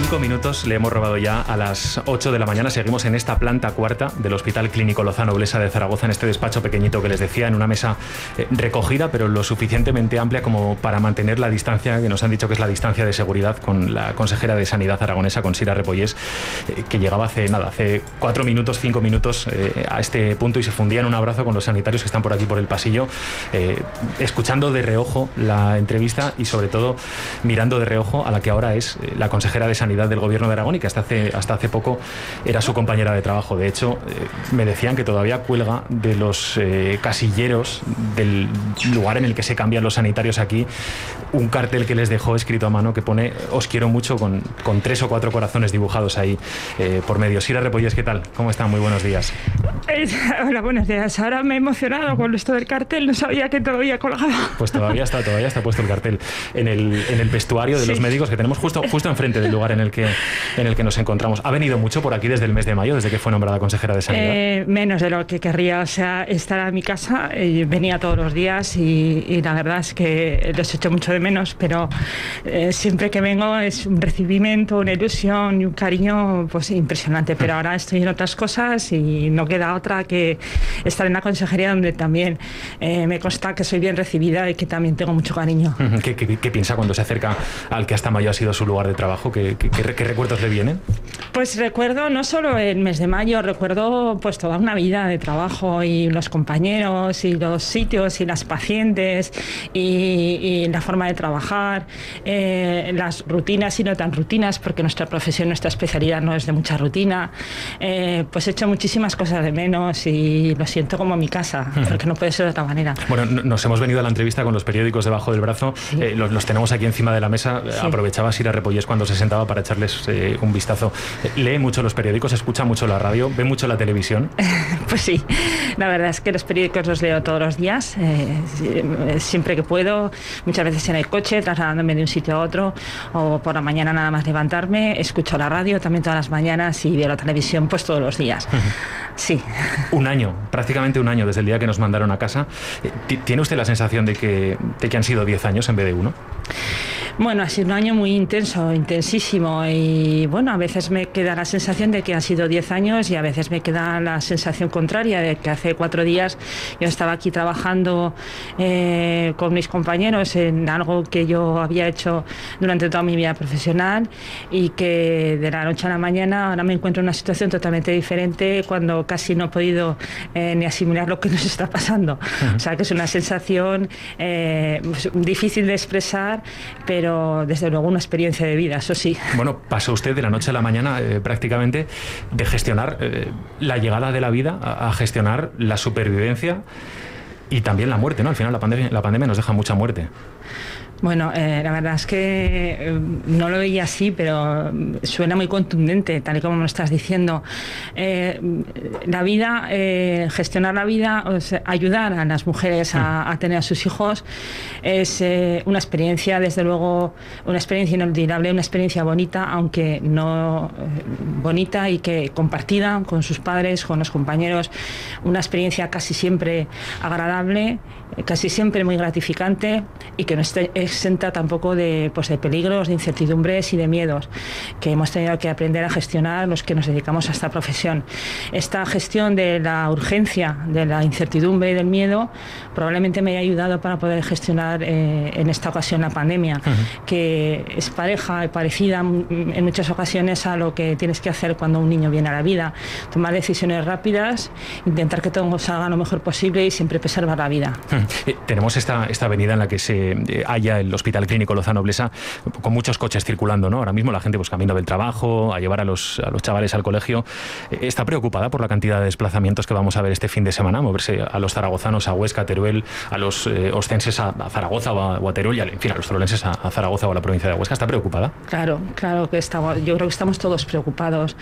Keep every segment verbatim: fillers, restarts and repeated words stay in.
Cinco minutos le hemos robado ya a las ocho de la mañana. Seguimos en esta planta cuarta del Hospital Clínico Lozano Blesa de Zaragoza, en este despacho pequeñito que les decía, en una mesa eh, recogida, pero lo suficientemente amplia como para mantener la distancia, que nos han dicho que es la distancia de seguridad, con la consejera de Sanidad aragonesa, con Sira Repollés, eh, que llegaba hace nada, hace cuatro minutos, cinco minutos eh, a este punto y se fundía en un abrazo con los sanitarios que están por aquí por el pasillo, eh, escuchando de reojo la entrevista y sobre todo mirando de reojo a la que ahora es eh, la consejera de Sanidad del Gobierno de Aragón y que hasta hace, hasta hace poco era su compañera de trabajo. De hecho, eh, me decían que todavía cuelga de los eh, casilleros del lugar en el que se cambian los sanitarios aquí un cartel que les dejó escrito a mano que pone "Os quiero mucho", con, con tres o cuatro corazones dibujados ahí eh, por medio. Sira Repollés, ¿qué tal? ¿Cómo están? Muy buenos días. Eh, hola, buenos días. Ahora me he emocionado con esto del cartel, no sabía que todavía colgaba. Pues todavía está, todavía está puesto el cartel en el, en el vestuario de sí. los médicos que tenemos justo, justo enfrente del lugar en el que en el que nos encontramos. ¿Ha venido mucho por aquí desde el mes de mayo, desde que fue nombrada consejera de Sanidad? Eh, menos de lo que querría, o sea, estar en mi casa, eh, venía todos los días y, y la verdad es que los echo mucho de menos, pero eh, siempre que vengo es un recibimiento, una ilusión y un cariño pues impresionante, pero ahora estoy en otras cosas y no queda otra que estar en la consejería, donde también eh, me consta que soy bien recibida y que también tengo mucho cariño. ¿Qué, qué, qué piensa cuando se acerca al que hasta mayo ha sido su lugar de trabajo? ¿Qué, qué, qué, qué recuerdos le vienen? Pues recuerdo no solo el mes de mayo, recuerdo pues toda una vida de trabajo y los compañeros y los sitios y las pacientes y, y la forma de trabajar, eh, las rutinas y no tan rutinas, porque nuestra profesión, nuestra especialidad no es de mucha rutina. Eh, pues he hecho muchísimas cosas de menos y lo siento como mi casa, porque no puede ser de otra manera. Bueno, nos hemos venido a la entrevista con los periódicos debajo del brazo, sí. eh, los, los tenemos aquí encima de la mesa. Sí. Aprovechaba Sira Repollés cuando se sentaba para echarles eh, un vistazo. ¿Lee mucho los periódicos? ¿Escucha mucho la radio? ¿Ve mucho la televisión? Pues sí, la verdad es que los periódicos los leo todos los días, eh, siempre que puedo, muchas veces en el coche, trasladándome de un sitio a otro, o por la mañana nada más levantarme. Escucho la radio también todas las mañanas y veo la televisión pues todos los días. Sí. Un año, prácticamente un año desde el día que nos mandaron a casa. ¿Tiene usted la sensación de que, de que han sido diez años en vez de uno? Bueno, ha sido un año muy intenso, intensísimo, y bueno, a veces me queda la sensación de que han sido diez años y a veces me queda la sensación contraria, de que hace cuatro días yo estaba aquí trabajando eh, con mis compañeros en algo que yo había hecho durante toda mi vida profesional y que de la noche a la mañana ahora me encuentro en una situación totalmente diferente, cuando casi no he podido eh, ni asimilar lo que nos está pasando. Uh-huh. O sea, que es una sensación eh, difícil de expresar, pero pero desde luego una experiencia de vida, eso sí. Bueno, pasó usted de la noche a la mañana eh, prácticamente de gestionar eh, la llegada de la vida a, a gestionar la supervivencia y también la muerte, ¿no? Al final la pandemia, la pandemia nos deja mucha muerte. Bueno, eh, la verdad es que eh, no lo veía así, pero suena muy contundente, tal y como me lo estás diciendo. Eh, la vida, eh, gestionar la vida, o sea, ayudar a las mujeres a, a tener a sus hijos, es eh, una experiencia, desde luego, una experiencia inolvidable, una experiencia bonita, aunque no eh, bonita y que compartida con sus padres, con los compañeros, una experiencia casi siempre agradable, casi siempre muy gratificante y que no esté exenta tampoco de, pues, de peligros, de incertidumbres y de miedos que hemos tenido que aprender a gestionar los que nos dedicamos a esta profesión. Esta gestión de la urgencia, de la incertidumbre y del miedo probablemente me haya ayudado para poder gestionar eh, en esta ocasión la pandemia, uh-huh. que es pareja, parecida en muchas ocasiones a lo que tienes que hacer cuando un niño viene a la vida, tomar decisiones rápidas, intentar que todo salga lo mejor posible y siempre preservar la vida. Uh-huh. Eh, tenemos esta, esta avenida en la que se eh, halla el Hospital Clínico Lozano Blesa, con muchos coches circulando, ¿no? Ahora mismo la gente pues camino del trabajo, a llevar a los, a los chavales al colegio. Eh, ¿Está preocupada por la cantidad de desplazamientos que vamos a ver este fin de semana? Moverse a los zaragozanos a Huesca, a Teruel, a los eh, ostenses a, a Zaragoza o a, o a Teruel, y a, en fin, a los zorolenses a, a Zaragoza o a la provincia de Huesca. ¿Está preocupada? Claro, claro que estamos. Yo creo que estamos todos preocupados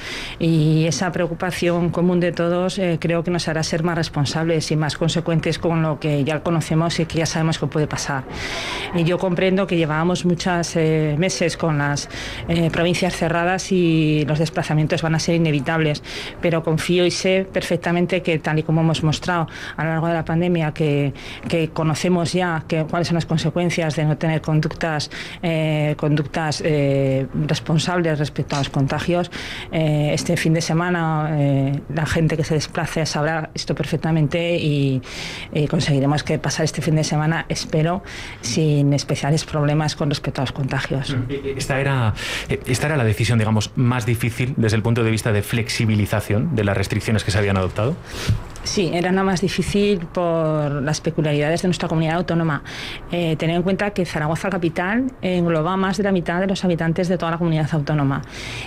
y esa preocupación común de todos eh, creo que nos hará ser más responsables y más consecuentes con lo que ya conocemos y que ya sabemos que puede pasar. Y yo comprendo que llevábamos muchos eh, meses con las eh, provincias cerradas y los desplazamientos van a ser inevitables, pero confío y sé perfectamente que, tal y como hemos mostrado a lo largo de la pandemia, que, que conocemos ya que, cuáles son las consecuencias de no tener conductas, eh, conductas eh, responsables respecto a los contagios. Eh, este fin de semana eh, la gente que se desplace sabrá esto perfectamente y, y conseguiremos que pasar este fin de semana, espero, sin especiales problemas con respecto a los contagios. Esta era, esta era la decisión, digamos, más difícil desde el punto de vista de flexibilización de las restricciones que se habían adoptado. Sí, era nada más difícil por las peculiaridades de nuestra comunidad autónoma. Eh, tener en cuenta que Zaragoza capital engloba más de la mitad de los habitantes de toda la comunidad autónoma.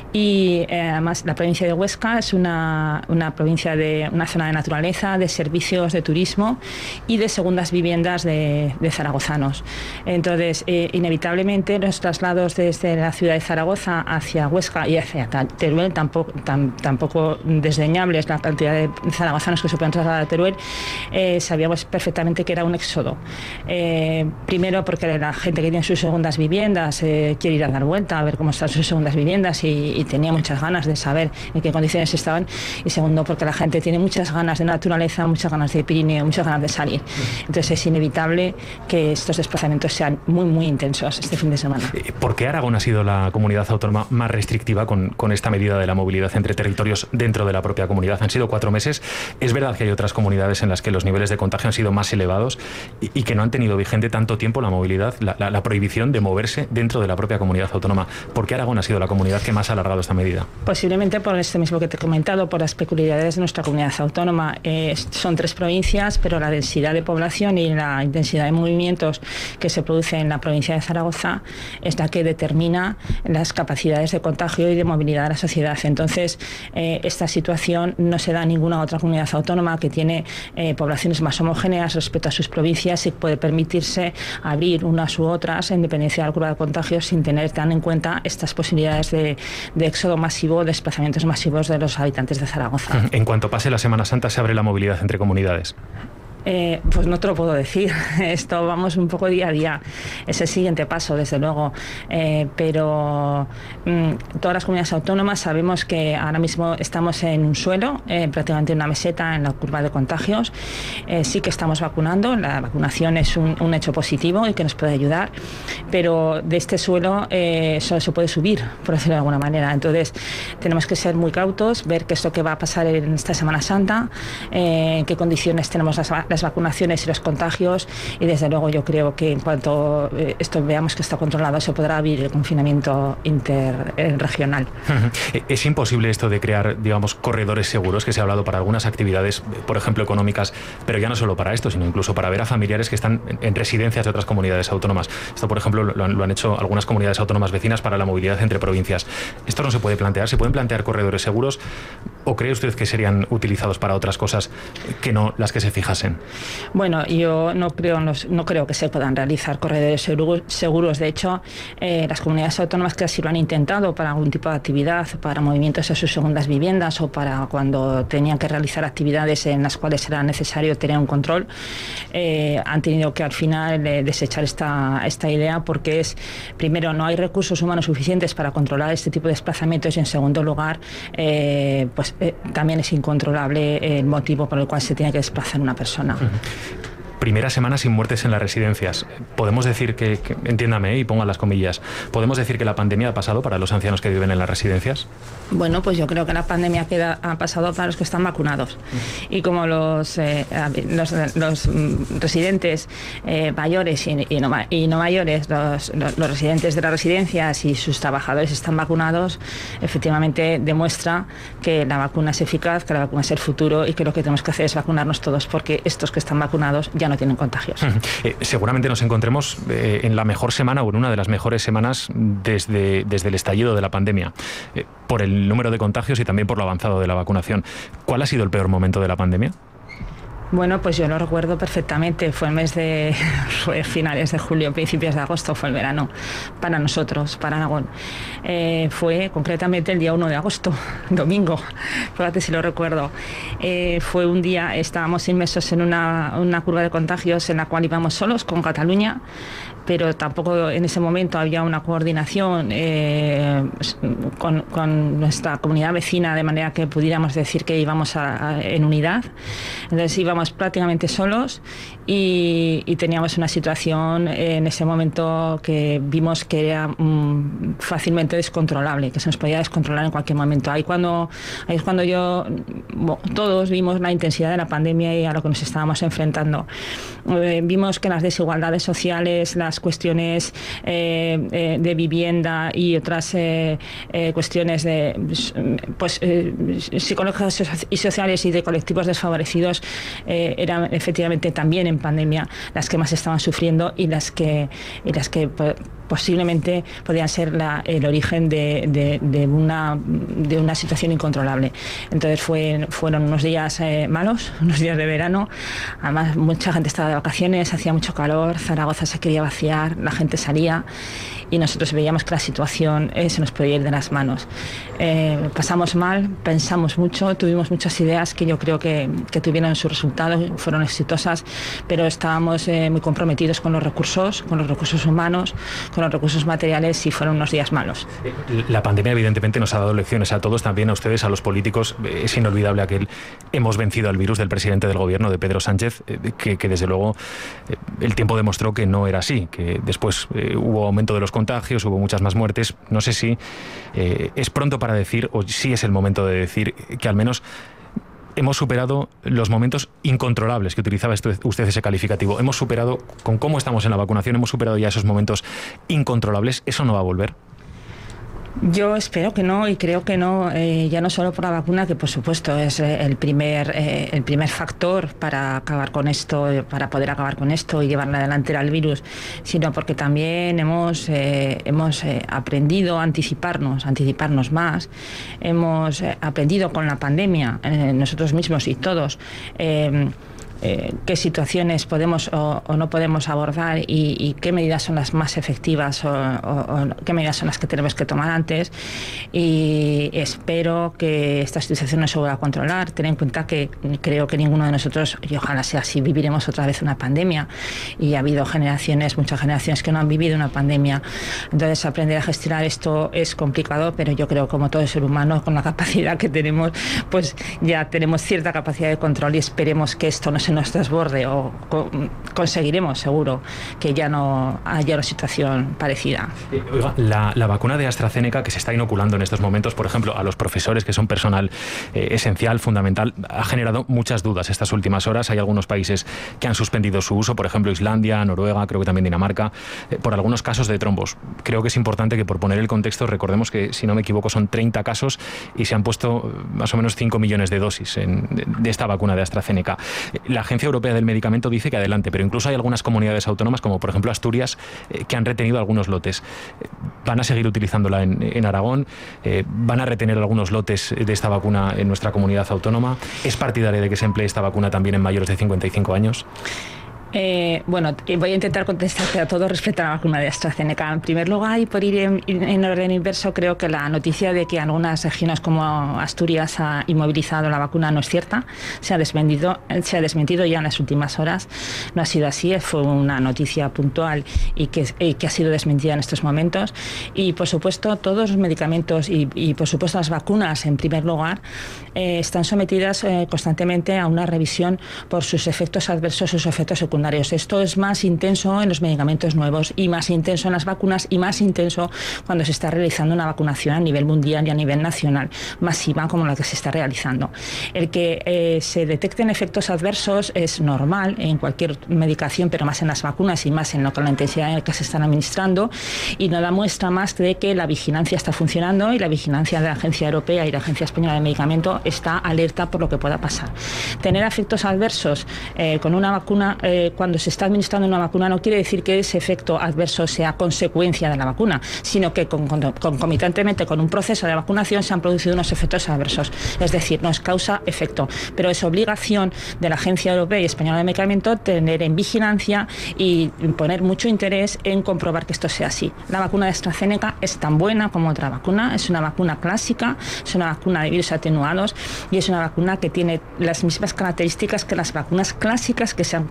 Y eh, además la provincia de Huesca es una, una provincia de una zona de naturaleza, de servicios, de turismo y de segundas viviendas de, de zaragozanos. Entonces, eh, inevitablemente los traslados desde la ciudad de Zaragoza hacia Huesca y hacia Teruel, tampoco, tam, tampoco desdeñables la cantidad de zaragozanos que se pueden trasladar a Teruel, eh, sabíamos perfectamente que era un éxodo. Eh, primero porque la gente que tiene sus segundas viviendas eh, quiere ir a dar vuelta a ver cómo están sus segundas viviendas y, y tenía muchas ganas de saber en qué condiciones estaban. Y segundo porque la gente tiene muchas ganas de naturaleza, muchas ganas de Pirineo, muchas ganas de salir. Entonces es inevitable que estos desplazamientos sean muy muy intensos este fin de semana. ¿Por qué Aragón ha sido la comunidad autónoma más restrictiva con, con esta medida de la movilidad entre territorios dentro de la propia comunidad? Han sido cuatro meses. Es verdad que hay otras comunidades en las que los niveles de contagio han sido más elevados y, y que no han tenido vigente tanto tiempo la movilidad, la, la, la prohibición de moverse dentro de la propia comunidad autónoma. ¿Por qué Aragón ha sido la comunidad que más ha alargado esta medida? Posiblemente por esto mismo que te he comentado, por las peculiaridades de nuestra comunidad autónoma. Eh, son tres provincias, pero la densidad de población y la intensidad de movimientos que se produce en la provincia de Zaragoza es la que determina las capacidades de contagio y de movilidad de la sociedad. Entonces, eh, esta situación no se da en ninguna otra comunidad autónoma que tiene eh, poblaciones más homogéneas respecto a sus provincias y puede permitirse abrir unas u otras en dependencia de la curva de contagios sin tener tan en cuenta estas posibilidades de, de éxodo masivo, desplazamientos masivos de los habitantes de Zaragoza. En cuanto pase la Semana Santa, ¿se abre la movilidad entre comunidades? Eh, pues no te lo puedo decir, esto vamos un poco día a día, es el siguiente paso desde luego, eh, pero mmm, todas las comunidades autónomas sabemos que ahora mismo estamos en un suelo, eh, prácticamente una meseta en la curva de contagios, eh, sí que estamos vacunando, la vacunación es un, un hecho positivo y que nos puede ayudar, pero de este suelo eh, solo se puede subir, por decirlo de alguna manera, entonces tenemos que ser muy cautos, ver qué es lo que va a pasar en esta Semana Santa, eh, en qué condiciones tenemos las, las vacunaciones y los contagios y desde luego yo creo que en cuanto eh, esto veamos que está controlado se podrá abrir el confinamiento interregional. ¿Es imposible esto de crear, digamos, corredores seguros que se ha hablado para algunas actividades, por ejemplo económicas, pero ya no solo para esto, sino incluso para ver a familiares que están en, en residencias de otras comunidades autónomas? Esto, por ejemplo, lo han, lo han hecho algunas comunidades autónomas vecinas para la movilidad entre provincias. ¿Esto no se puede plantear? ¿Se pueden plantear corredores seguros o cree usted que serían utilizados para otras cosas que no las que se fijasen? Bueno, yo no creo, no, no creo que se puedan realizar corredores seguros. De hecho, eh, las comunidades autónomas que así lo han intentado para algún tipo de actividad, para movimientos a sus segundas viviendas o para cuando tenían que realizar actividades en las cuales era necesario tener un control, eh, han tenido que al final eh, desechar esta, esta idea porque es, primero, no hay recursos humanos suficientes para controlar este tipo de desplazamientos y en segundo lugar, eh, pues eh, también es incontrolable el motivo por el cual se tiene que desplazar una persona. Primera semana sin muertes en las residencias. Podemos decir que, que entiéndame ¿eh? y ponga las comillas, ¿podemos decir que la pandemia ha pasado para los ancianos que viven en las residencias? Bueno, pues yo creo que la pandemia queda, ha pasado para los que están vacunados. Y como los, eh, los, los residentes eh, mayores y, y, no, y no mayores, los, los, los residentes de las residencias y sus trabajadores están vacunados, efectivamente demuestra que la vacuna es eficaz, que la vacuna es el futuro y que lo que tenemos que hacer es vacunarnos todos porque estos que están vacunados ya no tienen contagios. Eh, seguramente nos encontremos eh, en la mejor semana o en una de las mejores semanas desde, desde el estallido de la pandemia, eh, por el número de contagios y también por lo avanzado de la vacunación. ¿Cuál ha sido el peor momento de la pandemia? Bueno, pues yo lo recuerdo perfectamente. Fue el mes de... fue finales de julio, principios de agosto, fue el verano. Para nosotros, para Aragón. Eh, fue concretamente el día uno de agosto, domingo. Fíjate si lo recuerdo. Eh, fue un día, estábamos inmersos en una, una curva de contagios en la cual íbamos solos con Cataluña. pero tampoco en ese momento había una coordinación eh, con, con nuestra comunidad vecina, de manera que pudiéramos decir que íbamos a, a, en unidad. Entonces íbamos prácticamente solos y, y teníamos una situación en ese momento que vimos que era mm, fácilmente descontrolable, que se nos podía descontrolar en cualquier momento. Ahí, cuando, ahí es cuando yo, bueno, todos vimos la intensidad de la pandemia y a lo que nos estábamos enfrentando. Eh, vimos que las desigualdades sociales, las cuestiones eh, eh, de vivienda y otras eh, eh, cuestiones de, pues, eh, psicológicas y sociales y de colectivos desfavorecidos eh, eran efectivamente también en pandemia las que más estaban sufriendo y las que, y las que posiblemente podían ser la, el origen de, de, de, una, de una situación incontrolable. Entonces fue, fueron unos días eh, malos, unos días de verano. Además, mucha gente estaba de vacaciones, hacía mucho calor, Zaragoza se quería vaciar, la gente salía y nosotros veíamos que la situación eh, se nos podía ir de las manos. Eh, pasamos mal, pensamos mucho, tuvimos muchas ideas que yo creo que, que tuvieron sus resultados, fueron exitosas, pero estábamos eh, muy comprometidos con los recursos, con los recursos humanos, con los recursos materiales y fueron unos días malos. La pandemia evidentemente nos ha dado lecciones a todos, también a ustedes, a los políticos. Es inolvidable aquel hemos vencido al virus del presidente del gobierno, de Pedro Sánchez, que, que desde luego el tiempo demostró que no era así, que después eh, hubo aumento de los contagios, hubo muchas más muertes. No sé si eh, es pronto para decir, o si es el momento de decir, que al menos hemos superado los momentos incontrolables, que utilizaba usted ese calificativo. Hemos superado, con cómo estamos en la vacunación, hemos superado ya esos momentos incontrolables. ¿Eso no va a volver? Yo espero que no, y creo que no, eh, ya no solo por la vacuna, que por supuesto es eh, el primer eh, el primer factor para acabar con esto, eh, para poder acabar con esto y llevarle adelante al virus, sino porque también hemos eh, hemos eh, aprendido a anticiparnos, anticiparnos más, hemos eh, aprendido con la pandemia, eh, nosotros mismos y todos, eh, Eh, qué situaciones podemos o, o no podemos abordar y, y qué medidas son las más efectivas o, o, o qué medidas son las que tenemos que tomar antes, y espero que esta situación no se vuelva a controlar. Ten en cuenta que creo que ninguno de nosotros, y ojalá sea así, viviremos otra vez una pandemia, y ha habido generaciones, muchas generaciones que no han vivido una pandemia. Entonces aprender a gestionar esto es complicado, pero yo creo, como todo ser humano, con la capacidad que tenemos, pues ya tenemos cierta capacidad de control, y esperemos que esto no se nos desborde, o co conseguiremos seguro que ya no haya una situación parecida. Eh, oiga, la, la vacuna de AstraZeneca que se está inoculando en estos momentos, por ejemplo, a los profesores, que son personal eh, esencial, fundamental, ha generado muchas dudas estas últimas horas. Hay algunos países que han suspendido su uso, por ejemplo Islandia, Noruega, creo que también Dinamarca, eh, por algunos casos de trombos. Creo que es importante que, por poner el contexto, recordemos que, si no me equivoco, son treinta casos y se han puesto más o menos cinco millones de dosis en, de, de esta vacuna de AstraZeneca. La Agencia Europea del Medicamento dice que adelante, pero incluso hay algunas comunidades autónomas, como por ejemplo Asturias, eh, que han retenido algunos lotes. Eh, van a seguir utilizándola en, en Aragón, eh, van a retener algunos lotes de esta vacuna en nuestra comunidad autónoma. ¿Es partidaria de que se emplee esta vacuna también en mayores de cincuenta y cinco años? Eh, bueno, voy a intentar contestarte a todo respecto a la vacuna de AstraZeneca. En primer lugar, y por ir en, en orden inverso, creo que la noticia de que algunas regiones como Asturias ha inmovilizado la vacuna no es cierta. Se ha desmentido, se ha desmentido ya en las últimas horas. No ha sido así, fue una noticia puntual y que, y que ha sido desmentida en estos momentos. Y, por supuesto, todos los medicamentos y, y por supuesto, las vacunas, en primer lugar, eh, están sometidas eh, constantemente a una revisión por sus efectos adversos, sus efectos secundarios. Esto es más intenso en los medicamentos nuevos, y más intenso en las vacunas, y más intenso cuando se está realizando una vacunación a nivel mundial y a nivel nacional, masiva como la que se está realizando. El que eh, se detecten efectos adversos es normal en cualquier medicación, pero más en las vacunas y más en lo que la intensidad en la que se están administrando, y no da muestra más de que la vigilancia está funcionando, y la vigilancia de la Agencia Europea y la Agencia Española de Medicamento está alerta por lo que pueda pasar. Tener efectos adversos eh, con una vacuna eh, cuando se está administrando una vacuna no quiere decir que ese efecto adverso sea consecuencia de la vacuna, sino que con, con, concomitantemente con un proceso de vacunación se han producido unos efectos adversos. Es decir, no es causa-efecto, pero es obligación de la Agencia Europea y Española de Medicamento tener en vigilancia y poner mucho interés en comprobar que esto sea así. La vacuna de AstraZeneca es tan buena como otra vacuna, es una vacuna clásica, es una vacuna de virus atenuados, y es una vacuna que tiene las mismas características que las vacunas clásicas que se han eh,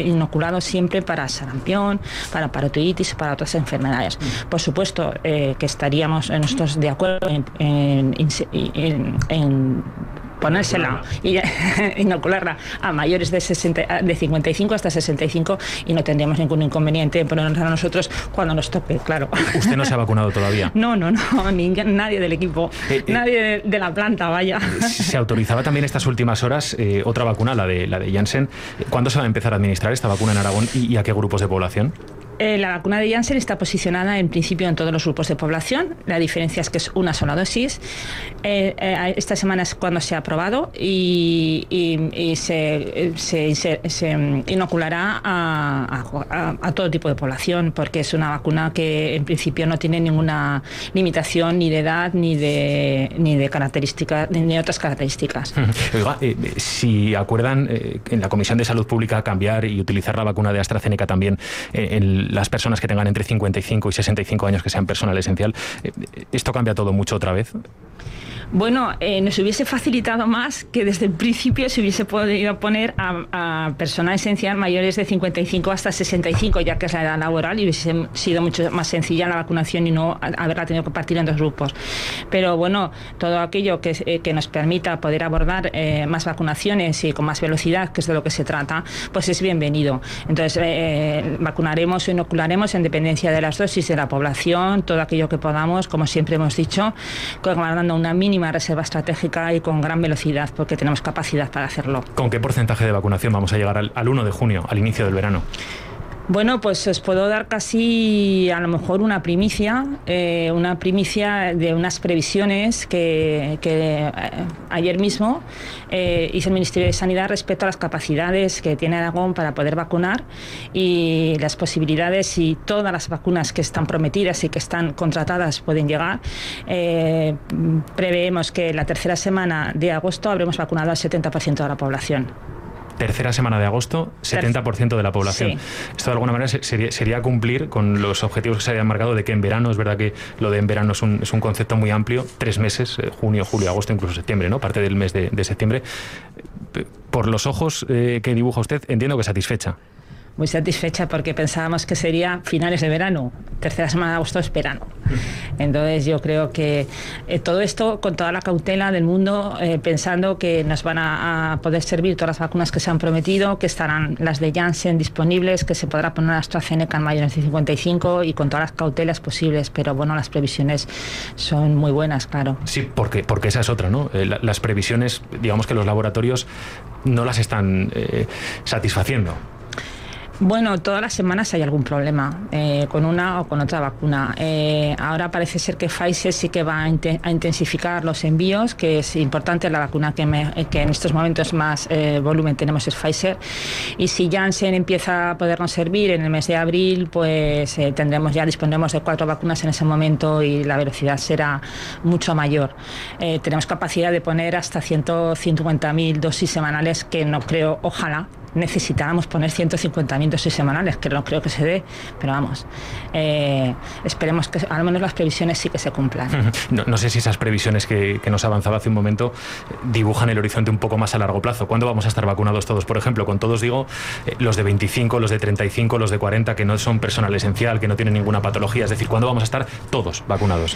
inoculado siempre para sarampión, para parotiditis, para otras enfermedades. Por supuesto eh, que estaríamos nosotros de acuerdo en, en, en, en ponérsela y inocularla a mayores de, sesenta, de cincuenta y cinco hasta sesenta y cinco y no tendríamos ningún inconveniente en ponernos a nosotros cuando nos toque, claro. ¿Usted no se ha vacunado todavía? No, no, no, ni, nadie del equipo, eh, eh, nadie de, de la planta, vaya. Se autorizaba también estas últimas horas eh, otra vacuna, la de, la de Janssen. ¿Cuándo se va a empezar a administrar esta vacuna en Aragón y, y a qué grupos de población? Eh, la vacuna de Janssen está posicionada en principio en todos los grupos de población. La diferencia es que es una sola dosis. Eh, eh, esta semana es cuando se ha aprobado y, y, y se, se, se, se inoculará a, a, a todo tipo de población, porque es una vacuna que en principio no tiene ninguna limitación ni de edad ni de, ni de características ni de otras características. Oiga, eh, si acuerdan eh, en la Comisión de Salud Pública cambiar y utilizar la vacuna de AstraZeneca también eh, en las personas que tengan entre cincuenta y cinco y sesenta y cinco años que sean personal esencial, ¿esto cambia todo mucho otra vez? Bueno, eh, nos hubiese facilitado más que desde el principio se hubiese podido poner a, a personal esencial mayores de cincuenta y cinco hasta sesenta y cinco, ya que es la edad laboral, y hubiese sido mucho más sencilla la vacunación y no haberla tenido que partir en dos grupos. Pero bueno, todo aquello que, eh, que nos permita poder abordar eh, más vacunaciones y con más velocidad, que es de lo que se trata, pues es bienvenido. Entonces, eh, vacunaremos o inocularemos en dependencia de las dosis de la población, todo aquello que podamos, como siempre hemos dicho, guardando una mínima reserva estratégica y con gran velocidad, porque tenemos capacidad para hacerlo. ¿Con qué porcentaje de vacunación vamos a llegar al, al uno de junio, al inicio del verano? Bueno, pues os puedo dar casi a lo mejor una primicia, eh, una primicia de unas previsiones que, que eh, ayer mismo eh, hizo el Ministerio de Sanidad respecto a las capacidades que tiene Aragón para poder vacunar y las posibilidades, y todas las vacunas que están prometidas y que están contratadas pueden llegar. Eh, preveemos que la tercera semana de agosto habremos vacunado al setenta por ciento de la población. Tercera semana de agosto, setenta por ciento de la población. Sí. Esto de alguna manera sería, sería cumplir con los objetivos que se habían marcado de que en verano, es verdad que lo de en verano es un, es un concepto muy amplio, tres meses, eh, junio, julio, agosto, incluso septiembre, ¿no? Parte del mes de, de septiembre. Por los ojos eh, que dibuja usted, entiendo que satisfecha. Muy satisfecha porque pensábamos que sería finales de verano, tercera semana de agosto es verano. Entonces yo creo que eh, todo esto con toda la cautela del mundo, eh, pensando que nos van a, a poder servir todas las vacunas que se han prometido, que estarán las de Janssen disponibles, que se podrá poner AstraZeneca en mayores de cincuenta y cinco y con todas las cautelas posibles, pero bueno, las previsiones son muy buenas, claro. Sí, porque, porque esa es otra, ¿no? Eh, la, las previsiones, digamos que los laboratorios no las están eh, satisfaciendo. Bueno, todas las semanas hay algún problema eh, con una o con otra vacuna. Eh, ahora parece ser que Pfizer sí que va a, inte a intensificar los envíos, que es importante. La vacuna que, me, que en estos momentos más eh, volumen tenemos es Pfizer. Y si Janssen empieza a podernos servir en el mes de abril, pues eh, tendremos ya dispondremos de cuatro vacunas en ese momento y la velocidad será mucho mayor. Eh, tenemos capacidad de poner hasta ciento cincuenta mil dosis semanales, que no creo, ojalá, necesitáramos poner ciento cincuenta mil dosis semanales, que no creo que se dé, pero vamos, eh, esperemos que al menos las previsiones sí que se cumplan. No, no sé si esas previsiones que, que nos avanzaba hace un momento dibujan el horizonte un poco más a largo plazo. ¿Cuándo vamos a estar vacunados todos? Por ejemplo, con todos digo, eh, los de veinticinco, los de treinta y cinco, los de cuarenta, que no son personal esencial, que no tienen ninguna patología. Es decir, ¿cuándo vamos a estar todos vacunados?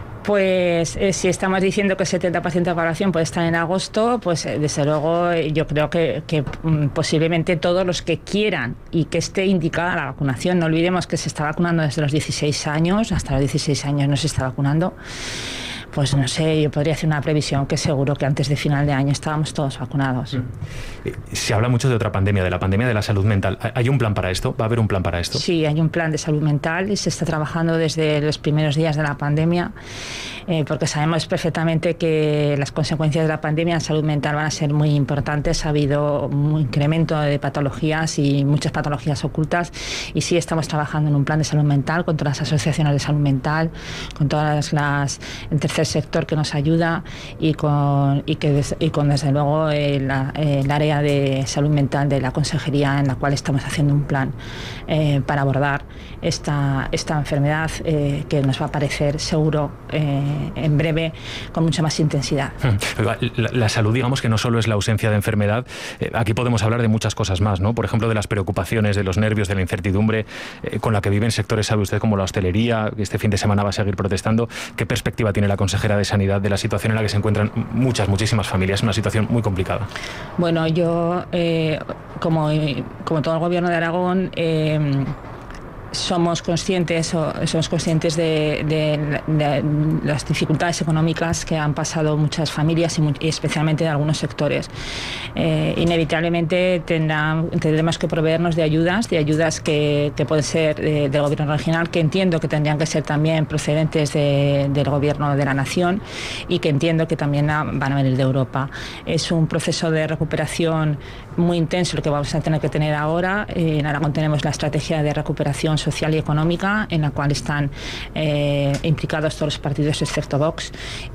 Pues eh, si estamos diciendo que el setenta por ciento de la población puede estar en agosto, pues eh, desde luego eh, yo creo que, que mm, posiblemente todos los que quieran y que esté indicada la vacunación. No olvidemos que se está vacunando desde los dieciséis años, hasta los dieciséis años no se está vacunando. Pues no sé, yo podría hacer una previsión que seguro que antes de final de año estábamos todos vacunados. Se habla mucho de otra pandemia, de la pandemia de la salud mental. ¿Hay un plan para esto? ¿Va a haber un plan para esto? Sí, hay un plan de salud mental y se está trabajando desde los primeros días de la pandemia, eh, porque sabemos perfectamente que las consecuencias de la pandemia en salud mental van a ser muy importantes. Ha habido un incremento de patologías y muchas patologías ocultas, y sí estamos trabajando en un plan de salud mental con todas las asociaciones de salud mental, con todas las... En tercer tercer sector que nos ayuda y con, y que des, y con desde luego el, el área de salud mental de la consejería, en la cual estamos haciendo un plan eh, para abordar esta, esta enfermedad eh, que nos va a aparecer seguro eh, en breve con mucha más intensidad. La, la salud, digamos que no solo es la ausencia de enfermedad, eh, aquí podemos hablar de muchas cosas más, ¿no? Por ejemplo, de las preocupaciones, de los nervios, de la incertidumbre eh, con la que viven sectores, sabe usted, como la hostelería, que este fin de semana va a seguir protestando. ¿Qué perspectiva tiene la consejera de Sanidad de la situación en la que se encuentran muchas, muchísimas familias? Una situación muy complicada. Bueno, yo, eh, como, como todo el gobierno de Aragón, eh, somos conscientes o somos conscientes de, de, de las dificultades económicas que han pasado muchas familias y, muy, y especialmente de algunos sectores. Eh, inevitablemente tendrán, tendremos que proveernos de ayudas, de ayudas que, que pueden ser de, del gobierno regional, que entiendo que tendrían que ser también procedentes de, del gobierno de la nación y que entiendo que también van a venir de Europa. Es un proceso de recuperación muy intenso el que vamos a tener que tener ahora. En Aragón tenemos la estrategia de recuperación social y económica, en la cual están eh, implicados todos los partidos excepto Vox,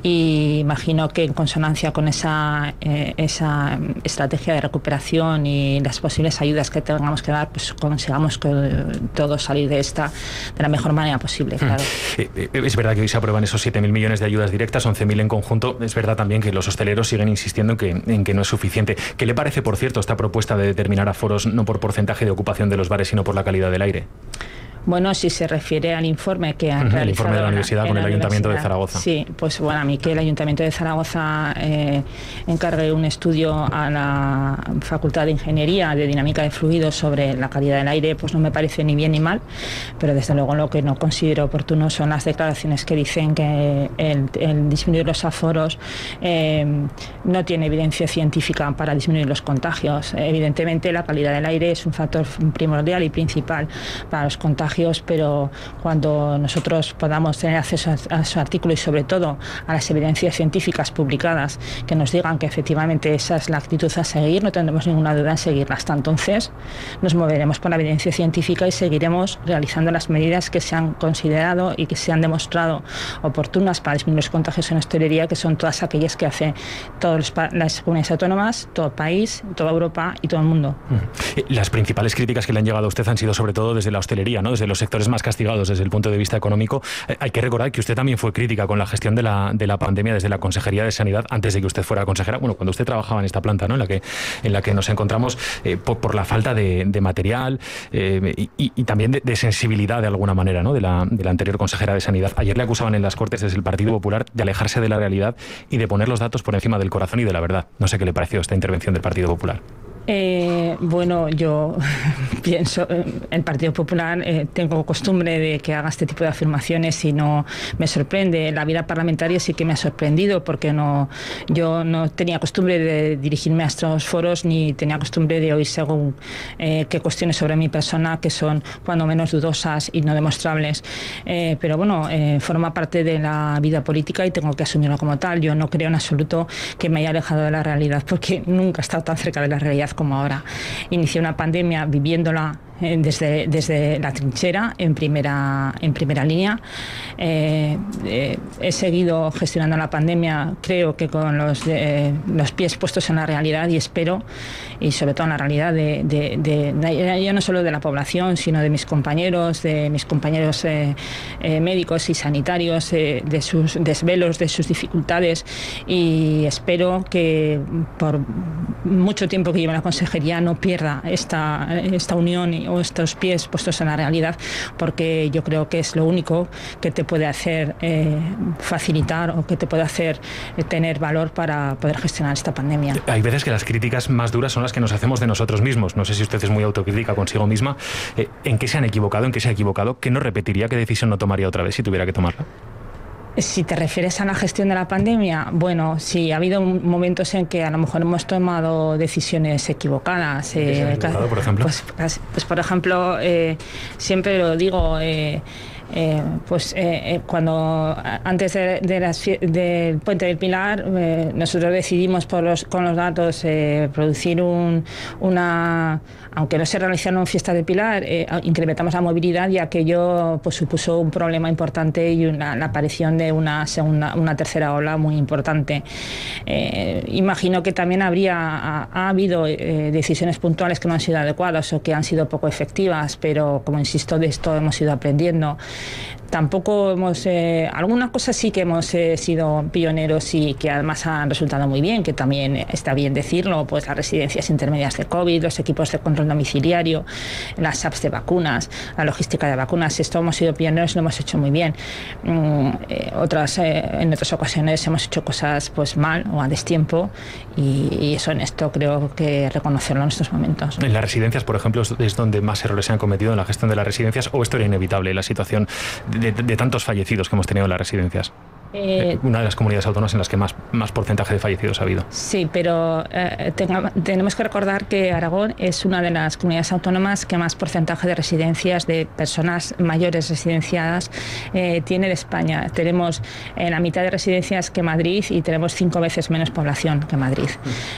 y imagino que en consonancia con esa, eh, esa estrategia de recuperación y las posibles ayudas que tengamos que dar, pues consigamos que todos salir de esta de la mejor manera posible, claro. Es verdad que hoy se aprueban esos siete mil millones de ayudas directas, once mil en conjunto. Es verdad también que los hosteleros siguen insistiendo en que, en que no es suficiente. ¿Qué le parece, por cierto, esta propuesta de determinar aforos no por porcentaje de ocupación de los bares, sino por la calidad del aire? Bueno, si se refiere al informe que han uh-huh, realizado... El informe de la universidad con el Ayuntamiento de Zaragoza. Sí, pues bueno, a mí que el Ayuntamiento de Zaragoza eh, encargue un estudio a la Facultad de Ingeniería de Dinámica de Fluidos sobre la calidad del aire, pues no me parece ni bien ni mal, pero desde luego lo que no considero oportuno son las declaraciones que dicen que el, el disminuir los aforos eh, no tiene evidencia científica para disminuir los contagios. Evidentemente la calidad del aire es un factor primordial y principal para los contagios, pero cuando nosotros podamos tener acceso a, a su artículo y sobre todo a las evidencias científicas publicadas que nos digan que efectivamente esa es la actitud a seguir, no tendremos ninguna duda en seguirla. Hasta entonces nos moveremos por la evidencia científica y seguiremos realizando las medidas que se han considerado y que se han demostrado oportunas para disminuir los contagios en hostelería, que son todas aquellas que hacen todas las comunidades autónomas, todo el país, toda Europa y todo el mundo. Las principales críticas que le han llegado a usted han sido sobre todo desde la hostelería, ¿no? Desde los sectores más castigados desde el punto de vista económico. Eh, hay que recordar que usted también fue crítica con la gestión de la, de la pandemia desde la Consejería de Sanidad antes de que usted fuera consejera, bueno, cuando usted trabajaba en esta planta, ¿no? en la que en la que nos encontramos eh, por, por la falta de, de material eh, y, y también de, de sensibilidad de alguna manera, ¿no? de, la, de la anterior consejera de Sanidad. Ayer le acusaban en las Cortes desde el Partido Popular de alejarse de la realidad y de poner los datos por encima del corazón y de la verdad. No sé qué le pareció esta intervención del Partido Popular. Eh, bueno, yo pienso, el Partido Popular eh, tengo costumbre de que haga este tipo de afirmaciones y no me sorprende. La vida parlamentaria sí que me ha sorprendido porque no, yo no tenía costumbre de dirigirme a estos foros ni tenía costumbre de oír según eh, qué cuestiones sobre mi persona que son cuando menos dudosas y no demostrables. Eh, pero bueno, eh, forma parte de la vida política y tengo que asumirlo como tal. Yo no creo en absoluto que me haya alejado de la realidad porque nunca he estado tan cerca de la realidad como ahora. Inicié una pandemia viviéndola eh, desde, desde la trinchera en primera, en primera línea. Eh, eh, he seguido gestionando la pandemia, creo que con los, de, los pies puestos en la realidad y espero, y sobre todo en la realidad de, de, de, de ya no solo de la población, sino de mis compañeros, de mis compañeros eh, eh, médicos y sanitarios, eh, de sus desvelos, de sus dificultades, y espero que por mucho tiempo que lleve la consejería no pierda esta, esta unión o estos pies puestos en la realidad, porque yo creo que es lo único que te puede hacer eh, facilitar o que te puede hacer eh, tener valor para poder gestionar esta pandemia. Hay veces que las críticas más duras son las que nos hacemos de nosotros mismos. No sé si usted es muy autocrítica consigo misma. Eh, ¿En qué se han equivocado? ¿En qué se ha equivocado? ¿Qué no repetiría? ¿Qué decisión no tomaría otra vez si tuviera que tomarla? Si te refieres a la gestión de la pandemia, bueno, sí, ha habido momentos en que a lo mejor hemos tomado decisiones equivocadas. Eh, ¿Equivocado, por ejemplo? Pues, pues, pues por ejemplo, eh, siempre lo digo, eh, eh, pues eh, cuando antes de, de las, del Puente del Pilar eh, nosotros decidimos por los, con los datos eh, producir un, una, aunque no se realizaron fiestas del Pilar, eh, incrementamos la movilidad y aquello pues supuso un problema importante y una, la aparición de una segunda, una tercera ola muy importante. Eh, imagino que también habría ha, ha habido eh, decisiones puntuales que no han sido adecuadas o que han sido poco efectivas, pero como insisto, de esto hemos ido aprendiendo. Tampoco hemos, eh, algunas cosas sí que hemos eh, sido pioneros y que además han resultado muy bien, que también está bien decirlo, pues las residencias intermedias de COVID, los equipos de control domiciliario, las apps de vacunas, la logística de vacunas, esto hemos sido pioneros y lo hemos hecho muy bien. Mm, eh, otras, eh, en otras ocasiones hemos hecho cosas pues mal o a destiempo y, y eso en esto creo que reconocerlo en estos momentos. En las residencias, por ejemplo, es donde más errores se han cometido en la gestión de las residencias, o esto era inevitable, la situación de, de, de tantos fallecidos que hemos tenido en las residencias. Eh, una de las comunidades autónomas en las que más, más porcentaje de fallecidos ha habido. Sí, pero eh, tenga, tenemos que recordar que Aragón es una de las comunidades autónomas que más porcentaje de residencias de personas mayores residenciadas eh, tiene de España. Tenemos eh, la mitad de residencias que Madrid y tenemos cinco veces menos población que Madrid.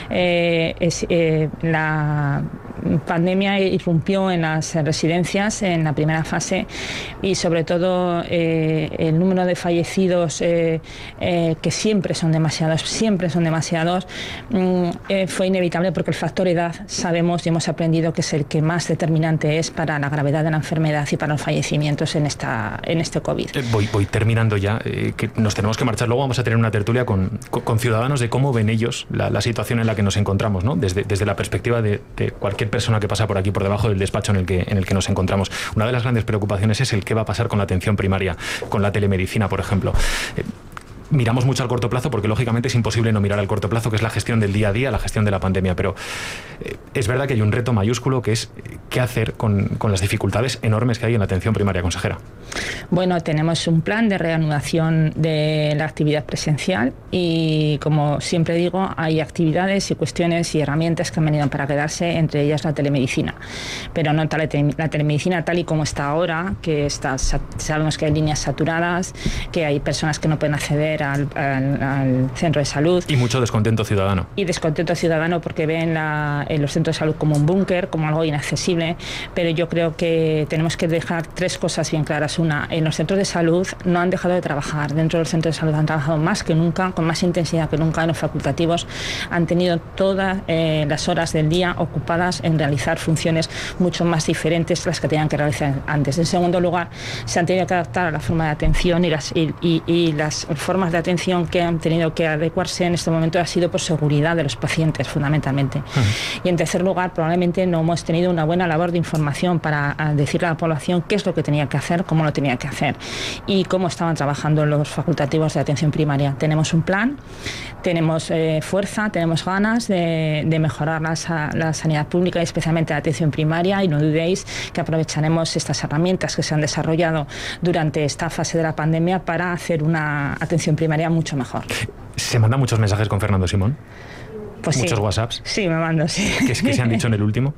Eh, es, eh, la pandemia irrumpió en las residencias en la primera fase y sobre todo eh, el número de fallecidos eh, Eh, que siempre son demasiados, siempre son demasiados, mm, eh, fue inevitable porque el factor edad sabemos y hemos aprendido que es el que más determinante es para la gravedad de la enfermedad y para los fallecimientos en, esta, en este COVID. Eh, voy, voy terminando ya, eh, que nos tenemos que marchar. Luego vamos a tener una tertulia con, con, con ciudadanos de cómo ven ellos la, la situación en la que nos encontramos, ¿no? Desde, desde la perspectiva de, de cualquier persona que pasa por aquí, por debajo del despacho en el, que, en el que nos encontramos. Una de las grandes preocupaciones es el qué va a pasar con la atención primaria, con la telemedicina, por ejemplo. Eh, Miramos mucho al corto plazo porque lógicamente es imposible no mirar al corto plazo, que es la gestión del día a día, la gestión de la pandemia, pero eh, es verdad que hay un reto mayúsculo que es eh, qué hacer con, con las dificultades enormes que hay en la atención primaria, consejera. Bueno, tenemos un plan de reanudación de la actividad presencial y, como siempre digo, hay actividades y cuestiones y herramientas que han venido para quedarse, entre ellas la telemedicina, pero no la telemedicina tal y como está ahora, que está, sabemos que hay líneas saturadas, que hay personas que no pueden acceder Al, al, al centro de salud. Y mucho descontento ciudadano. Y descontento ciudadano porque ven la, en los centros de salud como un búnker, como algo inaccesible, pero yo creo que tenemos que dejar tres cosas bien claras. Una, en los centros de salud no han dejado de trabajar, dentro de los centros de salud han trabajado más que nunca, con más intensidad que nunca. En los facultativos han tenido todas eh, las horas del día ocupadas en realizar funciones mucho más diferentes de las que tenían que realizar antes. En segundo lugar, se han tenido que adaptar a la forma de atención y las, y, y, y las formas de atención que han tenido que adecuarse en este momento ha sido por seguridad de los pacientes, fundamentalmente. Uh-huh. Y en tercer lugar, probablemente no hemos tenido una buena labor de información para decirle a la población qué es lo que tenía que hacer, cómo lo tenía que hacer y cómo estaban trabajando los facultativos de atención primaria. Tenemos un plan, tenemos eh, fuerza, tenemos ganas de, de mejorar la, la sanidad pública y especialmente la atención primaria, y no dudéis que aprovecharemos estas herramientas que se han desarrollado durante esta fase de la pandemia para hacer una atención primaria mucho mejor. ¿Se mandan muchos mensajes con Fernando Simón? Pues ¿Muchos sí. WhatsApps? Sí, me mando, sí. ¿Qué, qué se han dicho en el último?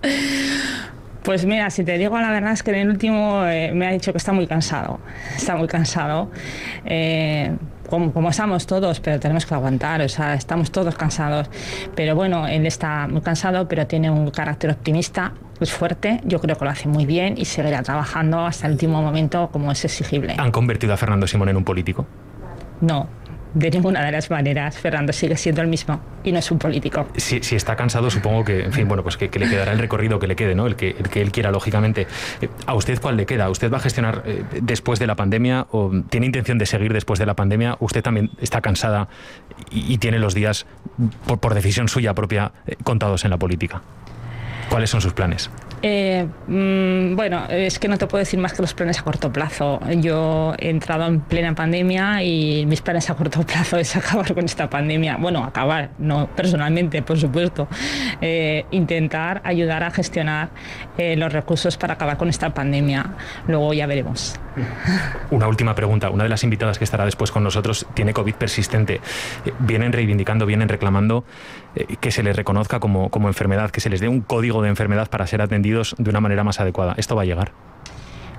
Pues mira, si te digo la verdad es que en el último eh, me ha dicho que está muy cansado. Está muy cansado. Eh, como, como estamos todos, pero tenemos que aguantar, o sea, estamos todos cansados. Pero bueno, él está muy cansado, pero tiene un carácter optimista, es fuerte, yo creo que lo hace muy bien y seguirá trabajando hasta el último momento como es exigible. ¿Han convertido a Fernando Simón en un político? No, de ninguna de las maneras. Fernando sigue siendo el mismo y no es un político. Si, si está cansado, supongo que, en fin, bueno, pues que, que le quedará el recorrido que le quede, ¿no? El que, el que él quiera, lógicamente. ¿A usted cuál le queda? ¿Usted va a gestionar eh, después de la pandemia o tiene intención de seguir después de la pandemia? ¿Usted también está cansada y, y tiene los días, por, por decisión suya propia, eh, contados en la política? ¿Cuáles son sus planes? Eh, mmm, bueno, es que no te puedo decir más que los planes a corto plazo. Yo he entrado en plena pandemia y mis planes a corto plazo es acabar con esta pandemia. Bueno, acabar, no personalmente, por supuesto. Eh, intentar ayudar a gestionar eh, los recursos para acabar con esta pandemia. Luego ya veremos. Una última pregunta. Una de las invitadas que estará después con nosotros tiene COVID persistente. Vienen reivindicando, vienen reclamando eh, que se les reconozca como, como enfermedad, que se les dé un código de enfermedad para ser atendidos de una manera más adecuada. ¿Esto va a llegar?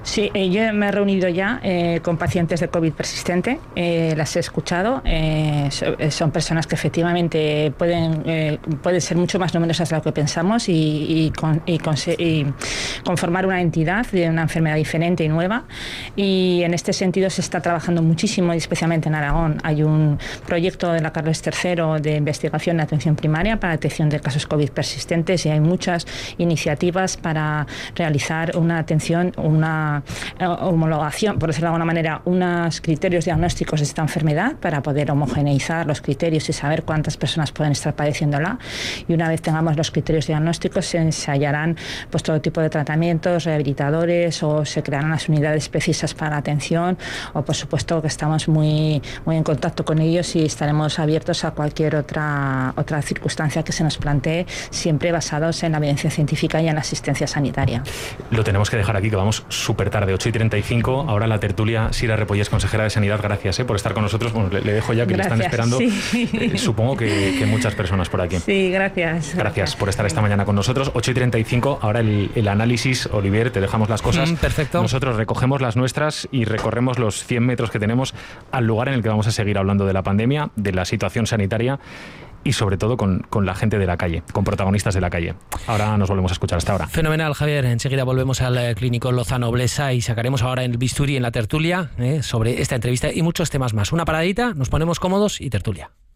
Sí, eh, yo me he reunido ya eh, con pacientes de COVID persistente, eh, las he escuchado, eh, so, eh, son personas que efectivamente pueden, eh, pueden ser mucho más numerosas de lo que pensamos y, y, con, y, con, y conformar una entidad de una enfermedad diferente y nueva, y en este sentido se está trabajando muchísimo, y especialmente en Aragón. Hay un proyecto de la Carlos tercero de investigación en atención primaria para detección de casos COVID persistentes, y hay muchas iniciativas para realizar una atención, una homologación, por decirlo de alguna manera, unos criterios diagnósticos de esta enfermedad para poder homogeneizar los criterios y saber cuántas personas pueden estar padeciéndola, y una vez tengamos los criterios diagnósticos se ensayarán pues todo tipo de tratamientos rehabilitadores, o se crearán las unidades precisas para la atención, o por supuesto que estamos muy, muy en contacto con ellos y estaremos abiertos a cualquier otra, otra circunstancia que se nos plantee, siempre basados en la evidencia científica y en la asistencia sanitaria. Lo tenemos que dejar aquí, que vamos súper tarde, ocho y treinta y cinco. Ahora la tertulia. Sira Repollés, consejera de Sanidad, gracias eh, por estar con nosotros. Bueno, le, le dejo ya que gracias, le están esperando. Sí. Eh, supongo que, que muchas personas por aquí. Sí, gracias. Gracias, gracias por estar esta mañana con nosotros. ocho y treinta y cinco. Ahora el, el análisis. Olivier, te dejamos las cosas. Mm, perfecto. Nosotros recogemos las nuestras y recorremos los cien metros que tenemos al lugar en el que vamos a seguir hablando de la pandemia, de la situación sanitaria y sobre todo con, con la gente de la calle, con protagonistas de la calle. Ahora nos volvemos a escuchar. Hasta ahora. Fenomenal, Javier. Enseguida volvemos al Clínico Lozano Blesa y sacaremos ahora en el bisturi, en la tertulia, eh, sobre esta entrevista y muchos temas más. Una paradita, nos ponemos cómodos y tertulia.